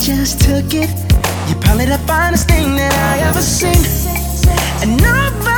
just took it. You're probably the finest thing that I ever seen, and nobody